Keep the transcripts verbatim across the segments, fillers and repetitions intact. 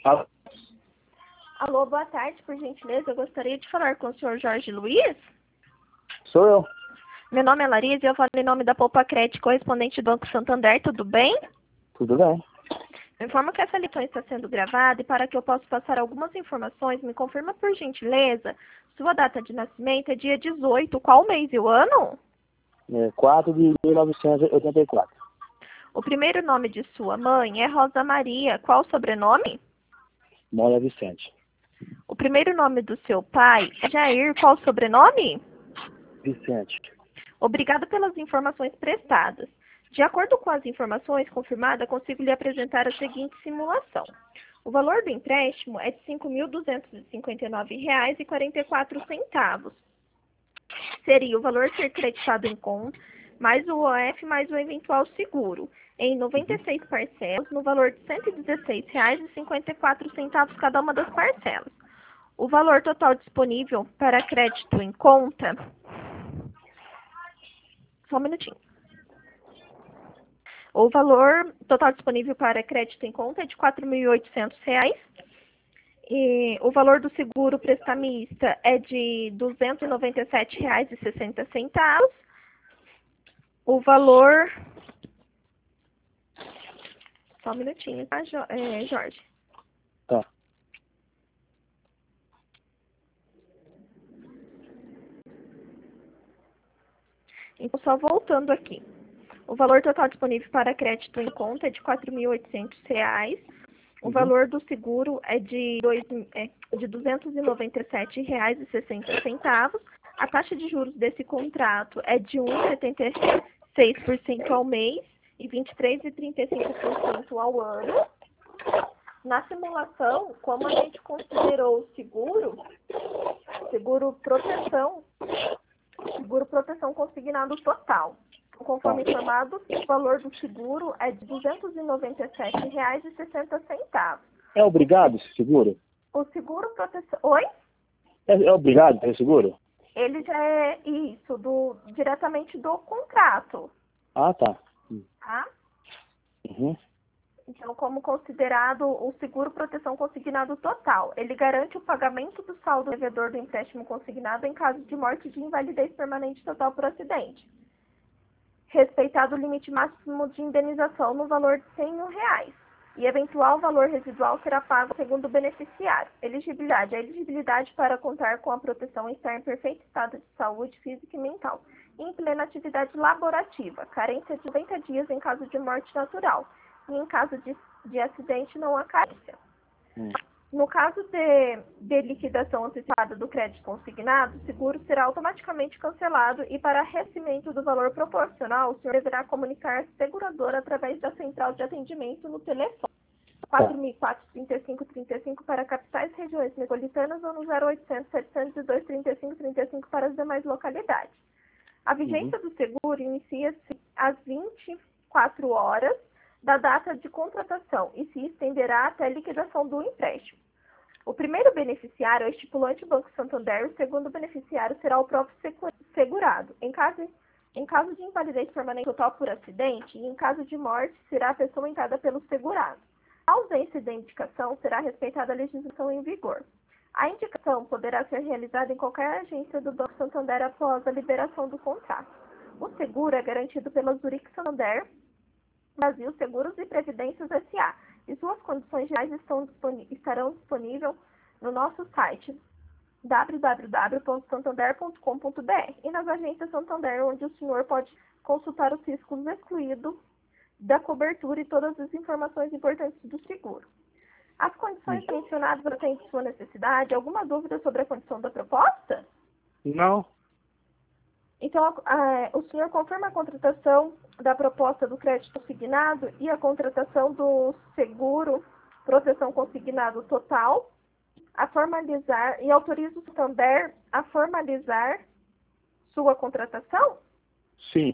Alô? Alô, boa tarde, por gentileza. Eu gostaria de falar com o senhor Jorge Luiz. Sou eu. Meu nome é Larissa e eu falo em nome da Poupa Crédito, correspondente do Banco Santander. Tudo bem? Tudo bem. Eu informo que essa ligação está sendo gravada e para que eu possa passar algumas informações, me confirma por gentileza, sua data de nascimento é dia dezoito, qual mês e o ano? É quatro de mil novecentos e oitenta e quatro. O primeiro nome de sua mãe é Rosa Maria, qual o sobrenome? Moura Vicente. O primeiro nome do seu pai é Jair, qual o sobrenome? Vicente. Obrigado pelas informações prestadas. De acordo com as informações confirmadas, consigo lhe apresentar a seguinte simulação. O valor do empréstimo é de cinco mil duzentos e cinquenta e nove reais e quarenta e quatro centavos. Seria o valor ser creditado em conta, mais o O F, mais o eventual seguro, em noventa e seis parcelas, no valor de cento e dezesseis reais e cinquenta e quatro centavos cada uma das parcelas. O valor total disponível para crédito em conta... Só um minutinho. O valor total disponível para crédito em conta é de quatro mil e oitocentos reais. E o valor do seguro prestamista é de duzentos e noventa e sete reais e sessenta centavos. O valor... Só um minutinho, tá, é, Jorge? Tá. Então, só voltando aqui. O valor total disponível para crédito em conta é de quatro mil e oitocentos reais. O Uhum. valor do seguro é de, dois, é de duzentos e noventa e sete reais e sessenta centavos. A taxa de juros desse contrato é de um vírgula setenta e seis por cento ao mês e vinte e três vírgula trinta e cinco por cento ao ano. Na simulação, como a gente considerou o seguro, seguro proteção, seguro proteção consignado total. Conforme informado, o valor do seguro é de duzentos e noventa e sete reais e sessenta centavos. É obrigado esse seguro? O seguro proteção... Oi? É, é obrigado ter seguro? Ele já é isso, do, diretamente do contrato. Ah, tá. Hum. Tá? Uhum. Então, como considerado o seguro proteção consignado total, ele garante o pagamento do saldo devedor do empréstimo consignado em caso de morte de invalidez permanente total por acidente. Respeitado o limite máximo de indenização no valor de cem mil reais. E eventual valor residual será pago segundo o beneficiário. Elegibilidade. A elegibilidade para contar com a proteção estar em perfeito estado de saúde física e mental. E em plena atividade laborativa. Carência de noventa dias em caso de morte natural. E em caso de, de acidente não há carência. Hum. No caso de, de liquidação antecipada do crédito consignado, o seguro será automaticamente cancelado e para recebimento do valor proporcional, o senhor deverá comunicar a seguradora através da central de atendimento no telefone quatro mil e quatro, trinta e cinco, trinta e cinco para capitais e regiões metropolitanas ou no zero oitocentos, setecentos e dois, trinta e cinco, trinta e cinco para as demais localidades. A vigência Uhum. do seguro inicia-se às vinte e quatro horas da data de contratação e se estenderá até a liquidação do empréstimo. O primeiro beneficiário é o estipulante Banco Santander, o segundo beneficiário será o próprio segurado. Em caso, em caso de invalidez permanente total por acidente e em caso de morte, será a pessoa entrada pelo segurado. A ausência de indicação será respeitada a legislação em vigor. A indicação poderá ser realizada em qualquer agência do Banco Santander após a liberação do contrato. O seguro é garantido pela Zurich Santander, Brasil Seguros e Previdências S A e suas condições gerais estão disponí- estarão disponíveis no nosso site w w w ponto santander ponto com ponto b r e nas agências Santander, onde o senhor pode consultar os riscos excluídos da cobertura e todas as informações importantes do seguro. As condições Hum. mencionadas atendem sua necessidade. Alguma dúvida sobre a condição da proposta? Não. Então, a, a, o senhor confirma a contratação da proposta do crédito consignado e a contratação do seguro proteção consignado total, a formalizar e autoriza o Santander a formalizar sua contratação? Sim.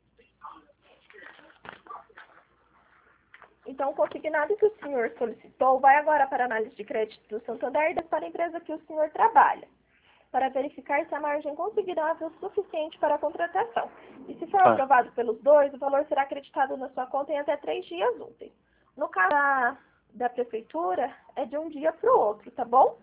Então, o consignado que o senhor solicitou vai agora para a análise de crédito do Santander e para a empresa que o senhor trabalha, para verificar se a margem consignável é suficiente para a contratação. E se for Ah. aprovado pelos dois, o valor será acreditado na sua conta em até três dias úteis. No caso da, da prefeitura é de um dia para o outro, tá bom?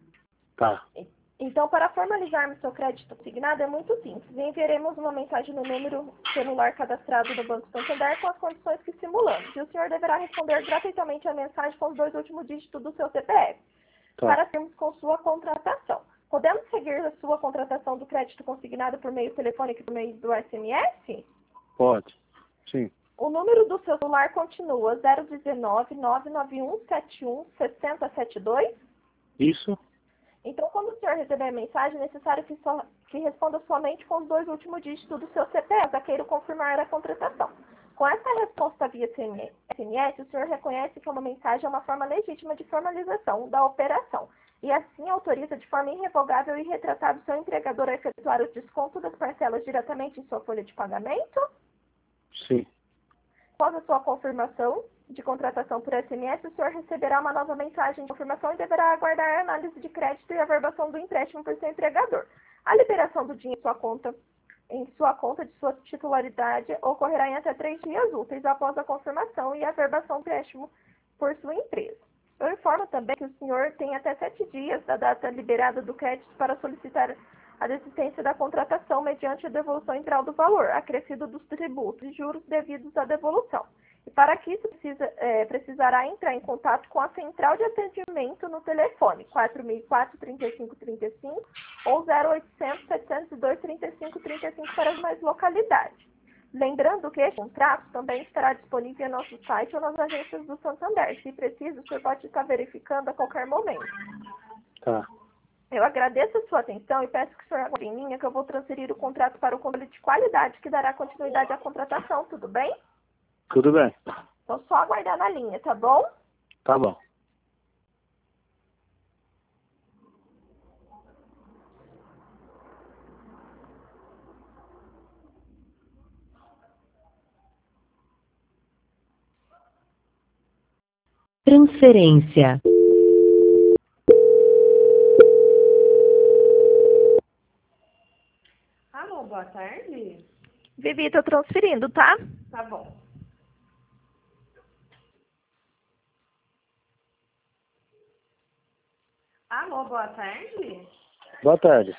Tá. Então, para formalizarmos seu crédito consignado é muito simples. Enviaremos uma mensagem no número celular cadastrado no Banco Santander com as condições que simulamos. E o senhor deverá responder gratuitamente a mensagem com os dois últimos dígitos do seu C P F, Tá. para termos com sua contratação. Podemos seguir a sua contratação do crédito consignado por meio telefônico e por meio do S M S? Pode. Sim. O número do seu celular continua zero um nove, nove nove um sete um seis zero sete dois? Isso? Então, quando o senhor receber a mensagem, é necessário que, so, que responda somente com os dois últimos dígitos do seu C P F, para queira confirmar a contratação. Com essa resposta via S M S, o senhor reconhece que uma mensagem é uma forma legítima de formalização da operação e assim autoriza de forma irrevogável e irretratável o seu empregador a efetuar o desconto das parcelas diretamente em sua folha de pagamento? Sim. Após a sua confirmação de contratação por S M S, o senhor receberá uma nova mensagem de confirmação e deverá aguardar a análise de crédito e a averbação do empréstimo por seu empregador. A liberação do dinheiro em sua conta, em sua conta de sua titularidade ocorrerá em até três dias úteis após a confirmação e a averbação do empréstimo por sua empresa. Eu informo também que o senhor tem até sete dias da data liberada do crédito para solicitar a desistência da contratação mediante a devolução integral do valor, acrescido dos tributos e juros devidos à devolução. E para que isso precisa, é, precisará entrar em contato com a central de atendimento no telefone quatro mil e quatro, trinta e cinco trinta e cinco ou zero oitocentos, setecentos e dois, trinta e cinco trinta e cinco para as mais localidades. Lembrando que este contrato também estará disponível em nosso site ou nas agências do Santander. Se preciso, o senhor pode estar verificando a qualquer momento. Tá. Eu agradeço a sua atenção e peço que o senhor aguarde em linha que eu vou transferir o contrato para o controle de qualidade que dará continuidade à contratação, tudo bem? Tudo bem. Então só aguardar na linha, tá bom? Tá bom. Transferência. Alô, boa tarde. Vivi, tô transferindo, tá? Tá bom. Alô, boa tarde. Boa tarde.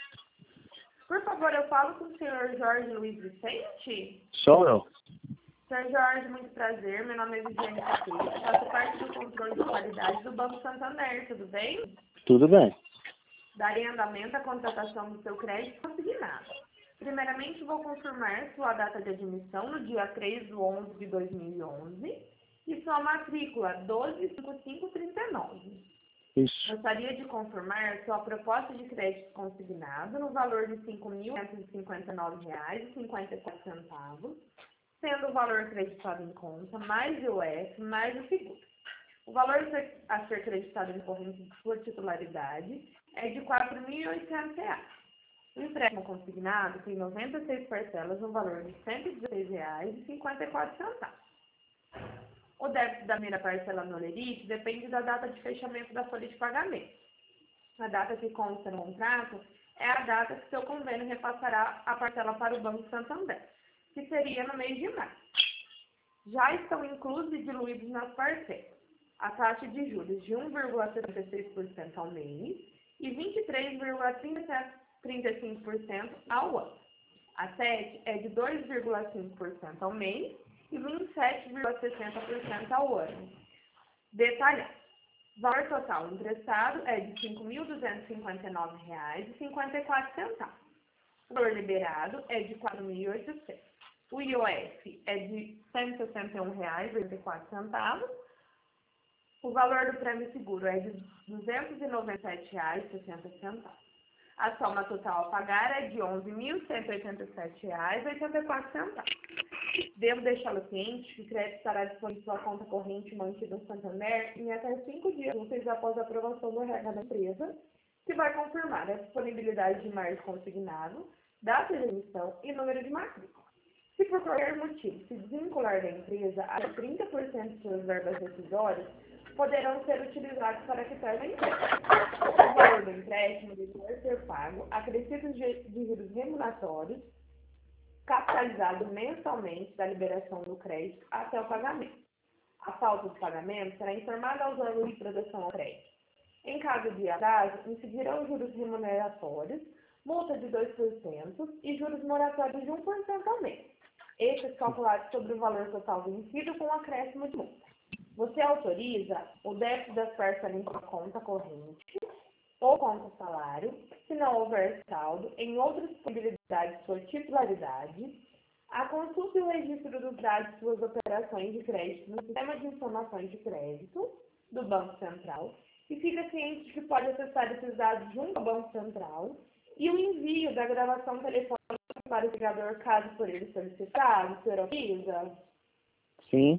Por favor, eu falo com o senhor Jorge Luiz Vicente? Sou eu. senhor Jorge, muito prazer. Meu nome é Viviane Capeira. Faço parte do controle de qualidade do Banco Santander, tudo bem? Tudo bem. Darei andamento à contratação do seu crédito consignado. Primeiramente, vou confirmar sua data de admissão no dia três de onze de dois mil e onze e sua matrícula doze cinco cinco trinta e nove. Isso. Gostaria de confirmar sua proposta de crédito consignado no valor de cinco mil quinhentos e cinquenta e nove reais e cinquenta e quatro centavos, sendo o valor acreditado em conta, mais I O F, mais o seguro. O valor a ser acreditado em corrente de sua titularidade é de quatro mil e oitocentos reais. O empréstimo consignado tem noventa e seis parcelas no valor de cento e dezesseis reais e cinquenta e quatro centavos. O débito da primeira parcela no Lerite depende da data de fechamento da folha de pagamento. A data que consta no contrato é a data que seu convênio repassará a parcela para o Banco Santander, que seria no mês de março. Já estão inclusos e diluídos nas parcelas a taxa de juros de um vírgula setenta e seis por cento ao mês e vinte e três vírgula trinta e cinco por cento ao ano. A sete é de dois vírgula cinco por cento ao mês e vinte e sete vírgula sessenta por cento ao ano. Detalhado. O valor total emprestado é de cinco mil duzentos e cinquenta e nove reais e cinquenta e quatro centavos. O valor liberado é de quatro mil e oitocentos. O I O F é de cento e sessenta e um reais e oitenta e quatro centavos. O valor do prêmio seguro é de duzentos e noventa e sete reais e sessenta centavos. A soma total a pagar é de onze mil cento e oitenta e sete reais e oitenta e quatro centavos. Devo deixá-lo ciente que o crédito estará disponível em sua conta corrente mantida no Santander em até cinco dias úteis após a aprovação do R H da empresa, que vai confirmar a disponibilidade de margem consignado, data de emissão e número de matrícula. Se por qualquer motivo se desvincular da empresa, até trinta por cento de suas verbas decisórias poderão ser utilizados para quitar o empréstimo. O valor do empréstimo deverá ser pago acrescido de juros remuneratórios, capitalizado mensalmente da liberação do crédito até o pagamento. a falta de pagamento, será informada aos órgãos de proteção ao crédito. Em caso de atraso, incidirão juros remuneratórios, multa de dois por cento e juros moratórios de um por cento ao mês. Estes calculados sobre o valor total vencido com acréscimo de multa. Você autoriza o débito das parcelas em sua conta corrente ou conta salário, se não houver saldo, em outras possibilidades de sua titularidade, a consulta e o registro dos dados de suas operações de crédito no Sistema de Informações de Crédito do Banco Central e fica ciente de que pode acessar esses dados junto ao Banco Central e o envio da gravação telefônica para o ligador, caso por ele solicitado, o senhor autoriza? Sim.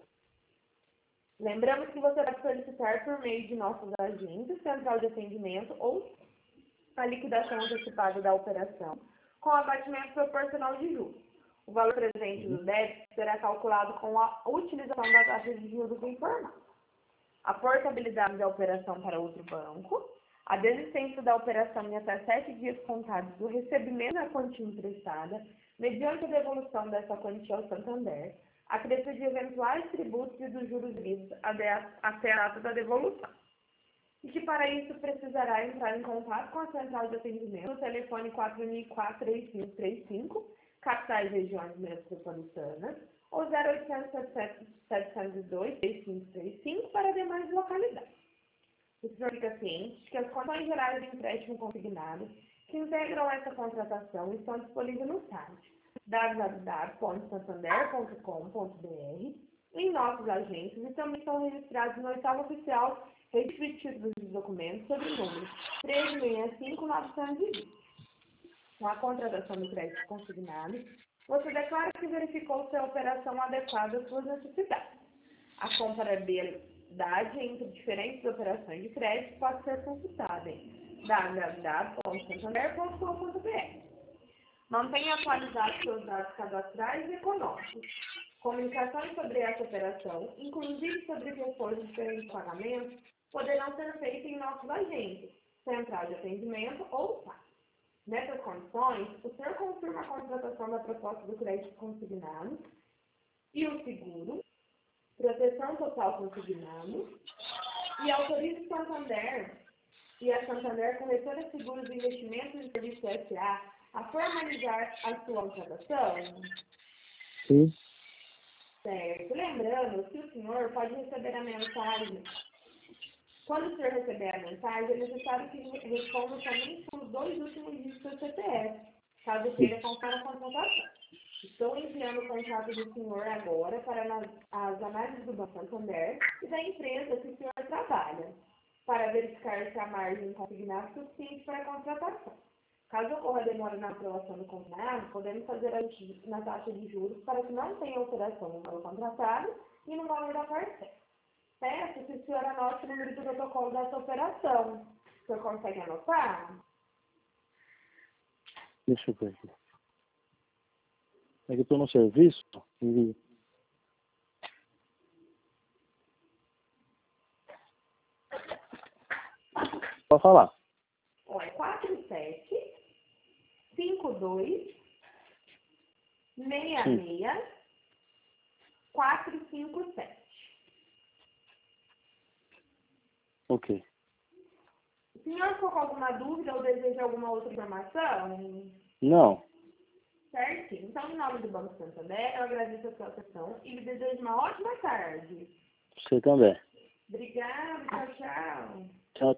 Lembramos que você pode solicitar por meio de nossos agentes, central de atendimento ou a liquidação antecipada da operação com abatimento proporcional de juros. O valor presente do débito será calculado com a utilização da taxa de juros informada. A portabilidade da operação para outro banco, a desistência da operação em até sete dias contados do recebimento da quantia emprestada, mediante a devolução dessa quantia ao Santander, a crescer de eventuais tributos e dos juros livres até a data da devolução. E que para isso precisará entrar em contato com a central de atendimento no telefone quatro mil e quatro, três cinco três cinco, capitais e regiões metropolitanas, ou zero oitocentos, setecentos e dois, três cinco três cinco para demais localidades. O senhor fica ciente de que as condições gerais de empréstimo consignado que integram essa contratação estão disponíveis no site w w w ponto santander ponto com ponto b r, em nossos agentes e também estão registrados no oitavo oficial registro de títulos de documentos sobre o número três seis cinco nove dois zero. Com a contratação do crédito consignado, você declara que verificou se a operação adequada às suas necessidades. A comparabilidade entre diferentes operações de crédito pode ser consultada em w w w ponto santander ponto com ponto b r. Mantenha atualizados seus dados cadastrais e econômicos. Comunicações sobre essa operação, inclusive sobre questões de diferentes pagamentos, poderão ser feitas em nossos agentes, central de atendimento ou S A C. Nessas condições, o senhor confirma a contratação da proposta do crédito consignado e o seguro, proteção total consignado, e autoriza o Santander e a Santander Corretora de Seguros e Investimentos e Serviços S A a formalizar a sua contratação? Sim. Certo. Lembrando que o senhor pode receber a mensagem. Quando o senhor receber a mensagem, é necessário que responda somente com os dois últimos dígitos do C P F, caso queira comprar a contratação. Estou enviando o contrato do senhor agora para as análises do Banco Santander e da empresa que o senhor trabalha, para verificar se a margem consignada é suficiente para a contratação. Caso ocorra demora na aprovação do combinado, podemos fazer ajuste na taxa de juros para que não tenha alteração no valor contratado e no valor da parcela. Peço que o senhor anote o número do protocolo dessa operação. O senhor consegue anotar? Deixa eu ver aqui. É que eu estou no serviço e... Pode falar. Olha, quatro sete cinco dois seis seis quatro cinco sete. Ok. O senhor ficou com alguma dúvida ou deseja alguma outra informação? Não. Certinho. Então, em nome do Banco Santander, eu agradeço a sua atenção e lhe desejo uma ótima tarde. Você também. Obrigada, tchau, tchau.